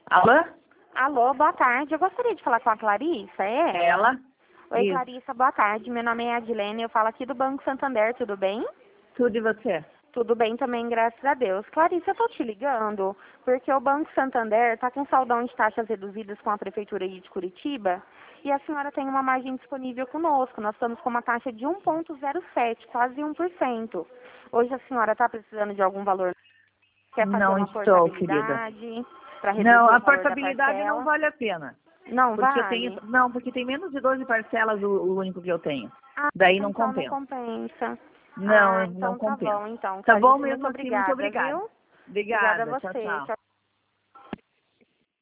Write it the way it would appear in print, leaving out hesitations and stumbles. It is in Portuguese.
Alô? Alô, boa tarde. Eu gostaria de falar com a Clarissa, é ela? Ela? Oi, Isso. Clarissa, boa tarde. Meu nome é Adilene, eu falo aqui do Banco Santander, tudo bem? Tudo e você? Tudo bem também, graças a Deus. Clarissa, eu tô te ligando porque o Banco Santander tá com saldão de taxas reduzidas com a Prefeitura de Curitiba e a senhora tem uma margem disponível conosco. Nós estamos com uma taxa de 1,07, quase 1%. Hoje a senhora está precisando de algum valor? Quer fazer Não uma estou, querida. portabilidade para Não, reduzir a o valor da portabilidade não parcela? vale a pena. Não Porque eu tenho. vale? Não, porque tem menos de 12 parcelas o único que eu tenho. Daí não Então não compensa. compensa. Não, não Então tá compensa. bom, então. Tá bom Clarice, muito mesmo assim, muito obrigada, obrigada. viu? Obrigada a Obrigada, tchau, você. tchau. Tchau.